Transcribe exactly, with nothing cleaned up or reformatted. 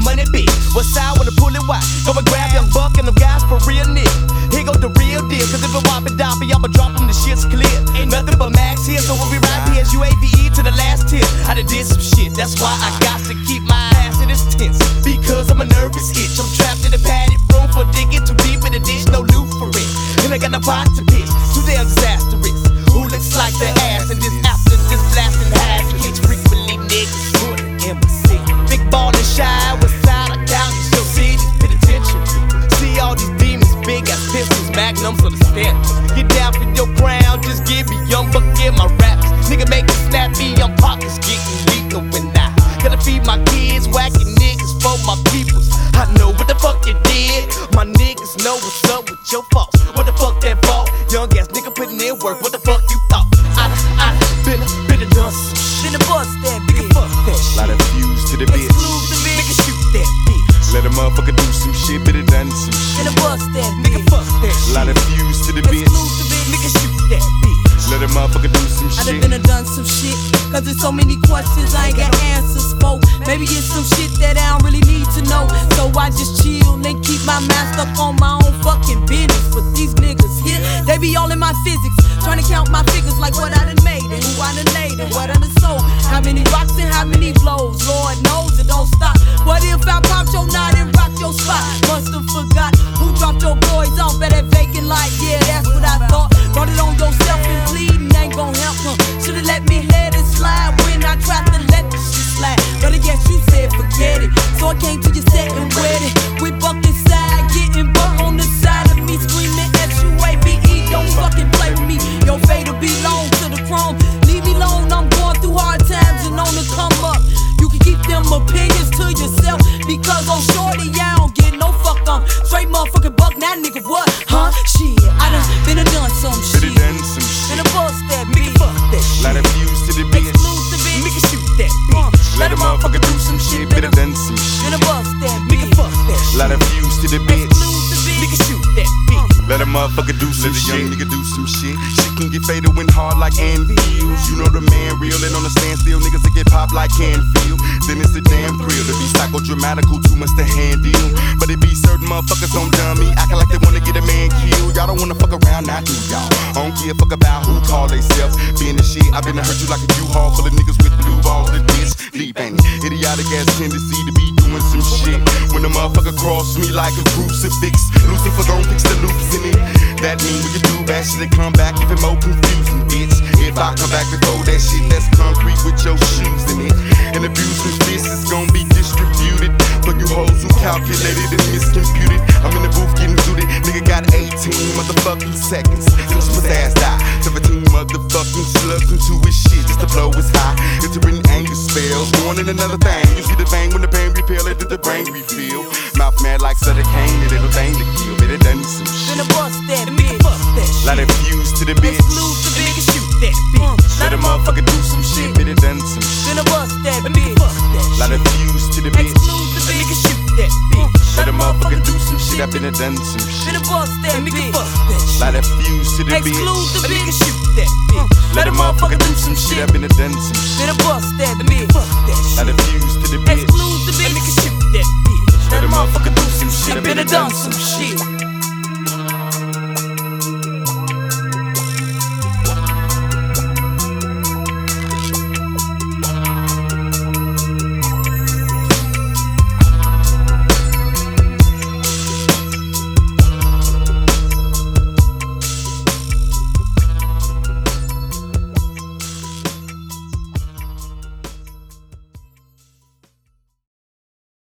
money big. What's I wanna pull it wide? Go and grab young buck and them guys for real niggas. Here go the real deal, cause if it whop it doppy, I'ma drop them, the shit's clear. Ain't nothing but max here, so we'll be right here as U A V E to the last tip. I done did some shit, that's why I got to keep my ass in this tense. Because I'm a nervous itch, I'm trapped in a padded room for digging too deep in the dish, no loot for it. And I got no pot to pitch, too damn disastrous. Who looks like the ass in this after this blasting ass? Kids frequently niggas put in my seat. Big ball and shy, what's side of town, you still see this penitentiary. See all these demons, big ass pistols, magnums on the standards. Get down for your crown, just give me young buck in my raps. Nigga make it snappy, I'm pockets getting legal when I gotta feed my kids, whacking niggas for my peoples. I know what the fuck you did, my niggas know what's up with your faults. What the fuck that fault? Young ass nigga putting in work, what the fuck you thought? I, I, been, been a done some shit. Been a bust that bitch. Fuck that shit. Lot of fuse to the bitch. Exclusive bitch. Nigga shoot that bitch. Let a motherfucker do some shit, but it done some shit. Been a bust that nigga. Fuck that shit. Lot of fuse to the bitch. Exclusive bitch. Nigga shoot that bitch. Let a motherfucker do some shit. I done been a done some shit, cause there's so many questions I ain't got answers for. Maybe it's some shit that I don't really need to know. So I just chill and keep my mind stuck on my own fucking business. But these niggas here, they be all in my physics, trying to count my figures like what I done made and who I done laid and what I done sold. How many rocks and how many blows, Lord knows it don't stop. What if I popped your knot and rocked your spot? Must've forgot who dropped your boys off at that vacant lot. Yeah, that's what I thought. Brought it on yourself and bleeding ain't gon' help, huh? Should've let me let it slide when I tried to let this shit slide. But I guess you said forget it, so I came to your set and wet it. We buck inside, getting buck on the side of me, screaming S U A V E. Don't fucking play with me, your fate'll be long to the chrome. Leave me alone, I'm going through hard times and on the come up. You can keep them opinions to yourself, because on shorty, I don't get no fuck on. Straight motherfucking buck, now nigga what? Huh? Shit, I done been a done some shit. Been a done some shit. Been a bust that bitch. Fuck that shit. Lot of fuse to the bitch. Exclusive bitch. Nigga shoot that bitch. Let a motherfucker do some shit, but it done some shit. Been a bust that bitch. Nigga fuck that shit. Lot of fuse to the bitch. Exclusive bitch. Nigga shoot that bitch. Let a motherfucker do some shit. Young nigga do some shit. Shit can get fatal when hard like anvils. You know the man real and on the standstill. Niggas that get popped like Canfield. Then it's a damn thrill to be psychodramatical, too much to handle. But it be certain motherfuckers on dummy, acting like they wanna get a man killed. Y'all don't wanna fuck around, now do y'all? I don't give a fuck about who call theyself. Being the shit, I been to hurt you like a U-Haul full of niggas with blue balls. The bitch deep, ain't it? Idiotic ass tendency to be doing some shit. When a motherfucker cross me like a crucifix, Lucifer gon' fix the loops in it. That mean when you do bad shit, they come back even more confusing, bitch. If I come back before that shit, that's concrete with your shoes in it. And abusing fists is gon' be distributed for you hoes who calculated and miscomputed. I'm in the booth getting suited. Nigga got eighteen motherfucking seconds since his ass died. seventeen motherfucking slugs into his shit just to blow his high. Entering anger spells, going in another thing. You see the bang when the pain repel it, did the brain refill. Mouth mad like Sutter Kane, it little thing to kill, but it done some shit. Been a bust that bitch. Fuck that shit. Lot of fuse to the bitch. Exclusive bitch. Nigga shoot that bitch. Let a motherfucker do some shit, but it done some shit. Been a bust that bitch. Fuck that shit. Lot of fuse to the bitch. Exclusive bitch. Nigga shoot that bitch. Let a motherfucker do some shit, I been a done some shit. Been a bust that Nigga bitch. fuck that shit. Lot of fuse to the bitch. Exclusive Nigga bitch. shoot that bitch. Let a motherfucker do some shit, I been a done some shit. Been a bust that Nigga bitch. fuck that shit. Lot of fuse to the bitch. Exclusive bitch. Nigga shoot that bitch. Let a motherfucker do some shit, I been a done some shit.